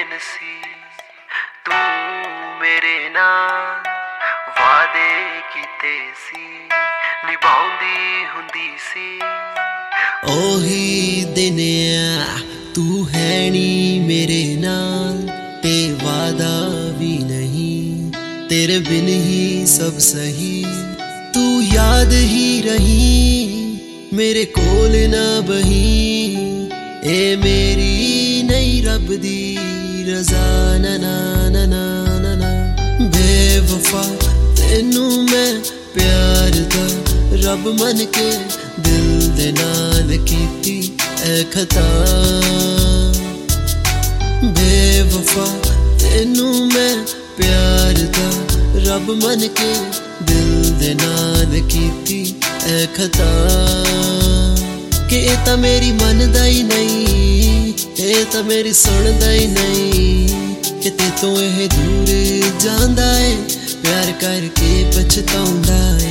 ਦਿਨ ਸੀ ਤੂੰ ਮੇਰੇ ਨਾਲ ਵਾਅਦੇ ਕੀਤੇ ਸੀ ਨਿਭਾਉਂਦੀ ਹੁੰਦੀ ਸੀ। ਉਹੀ ਦਿਨ ਆ ਤੂੰ ਹੈ ਨੀ ਮੇਰੇ ਨਾਲ ਤੇ ਵਾਦਾ ਵੀ ਨਹੀਂ तेरे बिन ही सब सही तू याद ही रही मेरे कोल ना बही ए मेरी नहीं रब दी रज़ा ना ना ना ना ना ना बेवफा तेनू मैं प्यार दा रब मन के दिल दे नाल कीती ऐ खता बेवफा तेनू मैं प्यार दा रब मन के दिल दे नाल कीती ऐ खता कि ए तां मेरी मनदा ही नहीं ए तां मेरी सुनदा ही नहीं कि ते तों एह दूर जांदा है प्यार करके पछताउंदा है।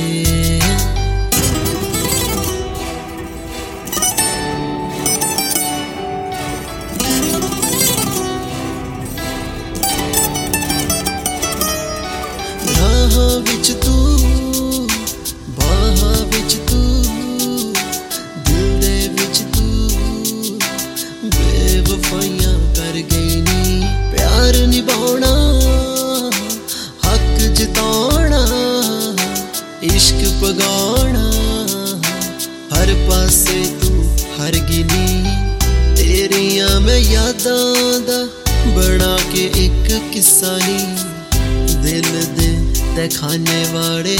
विच तू बाहां विच तू दिल दे विच तू बेवफाइयां कर गई नी प्यार निभाना हक जताना इश्क पगाना हर पासे तू हर गिनी तेरियां मैं यादां दा बना के एक किस्सा नी दिल दे खाने वाले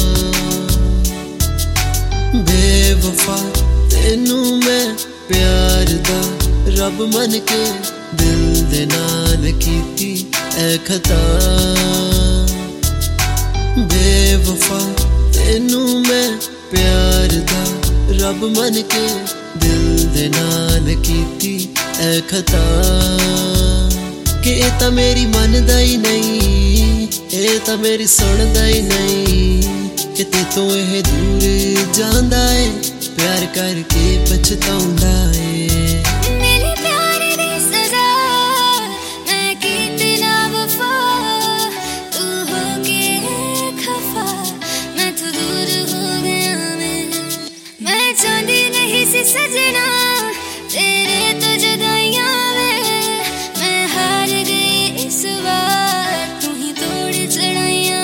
बेवफा तेनू मैं प्यार दा रब मन के दिल दे नाल कीती ऐ खता बेवफा तेनू मैं प्यार दा रब मन के दिल दे नाल कीती ऐ खता कि ए तां मेरी मनदा ही नहीं ए तां मेरी सुनदा ही नहीं कि ते तों एह दूर जांदा है प्यार करके पछताउंदा है। मेरे प्यार दी सजा मैं कीती ना वफा तू हो के खफा मैं तो दूर हो गया मैं चाहती नहीं सी सजना तेरे तो जुदाइयां मैं हार गई इस बार तू ही तोड़ चढ़ाइयां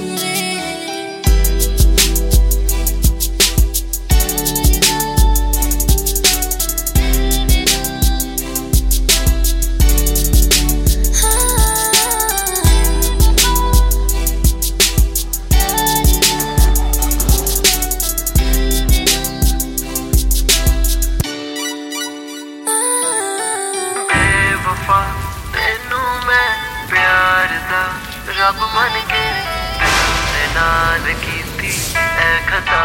तेनू मैं प्यार दा रब मन के दिल दे नाल कीती ऐ खता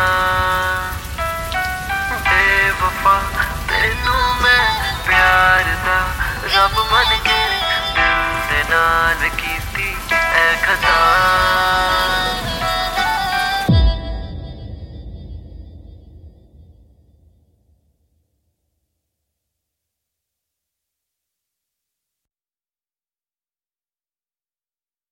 बेवफा तेनू मैं प्यार दा रब मन के दिल दे नाल